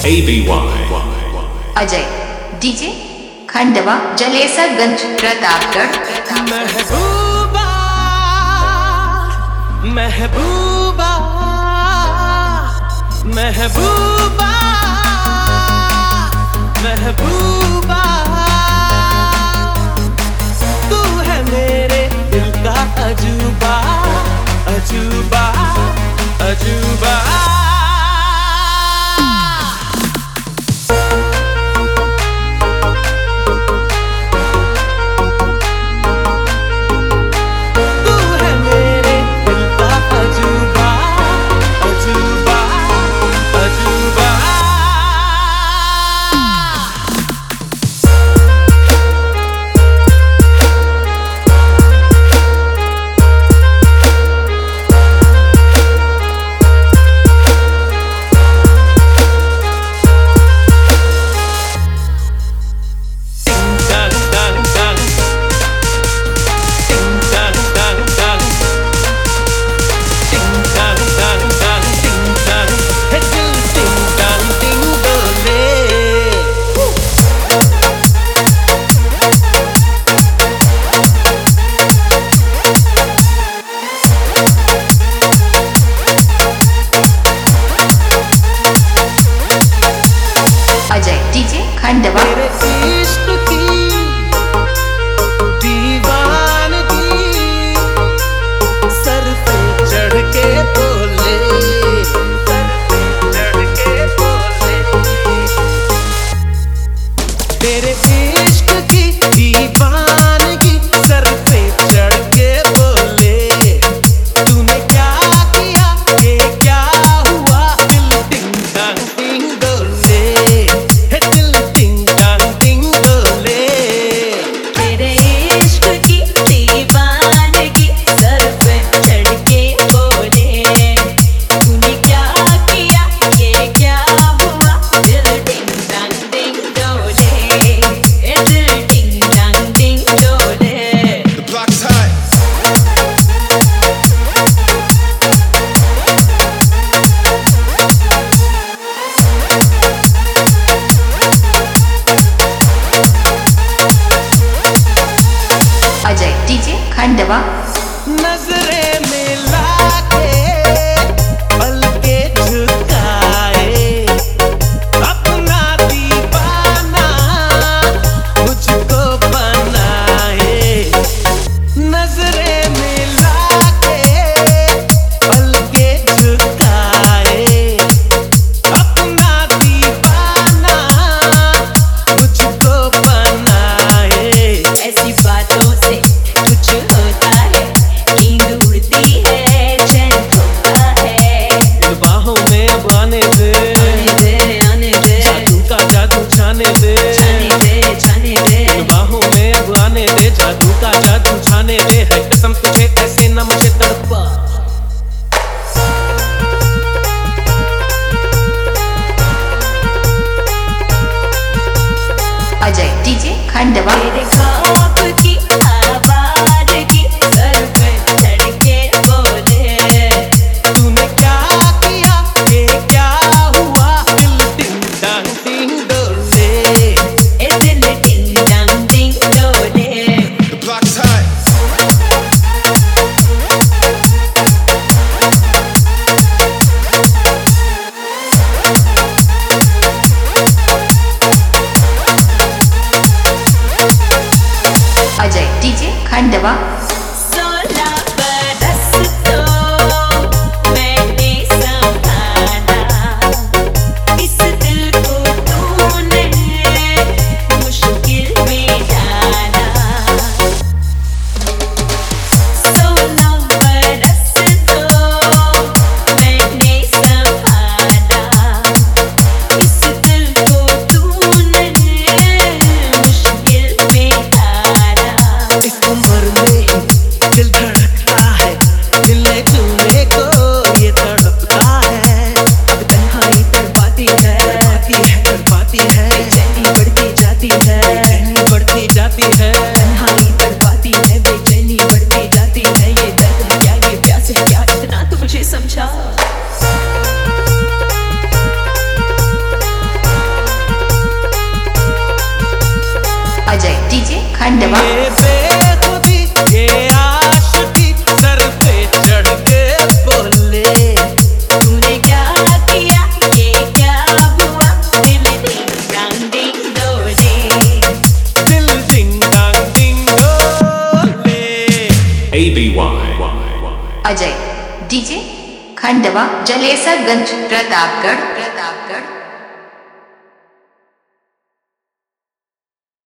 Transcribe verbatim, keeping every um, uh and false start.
A B Y Ajay DJ Khandwa Jalesarganj Pratapgarh. महबूबा महबूबा महबूबा महबूबा तू है मेरे दिल का अजूबा अजूबा अजूबा। अजय डीजे खंडवा। इश्क की दीवानगी सर पे चढ़ के बोले सर पे चढ़ के बोले तेरे इश्क की दीवानगी सर पे चढ़ के बोले तूने क्या किया ये क्या हुआ दिल टिंग टांग टिंग डोले अजय डीजे खंडवा। नजरे मिला के पलके झुकाए अपना दीवाना मुझको बनाए नजरे मिला के पलके झुकाए अपना दीवाना मुझको बनाए ऐसी बातों से कुछ होता है नींद उड़ती है चैन खोता है बाहों में अब आने दे आने दे आने दे जादू का जादू छाने दे छाने दे छाने दे बाहों में अब आने दे जादू का जादू छाने दे है कसम तुझे ऐसे न मुझे तड़पा। अजय डीजे खंडवा। तेरे ख्वाब की आवाज की सर पे चढ़ के बोले तूने क्या किया ये क्या हुआ दिल टिंग टांग टिंग डोले ए दिल टिंग टांग टिंग डोले अजय डीजे खंडवा। सोलह बरस तो मैंने संभाला इस दिल को तूने मुश्किल में डाला सोलह बरस तो मैंने संभाला इस दिल को तूने मुश्किल में डाला इस उम्र में खंडवा ये बेखुदी ये आशिकी सर पे चढ़ के बोले तूने क्या किया ये क्या हुआ दिल डिंग डांग डिंग डोले दिल डिंग डांग डिंग डोले। A B Y. Ajay DJ Khandwa Jalesarganj Pratapgarh Pratapgarh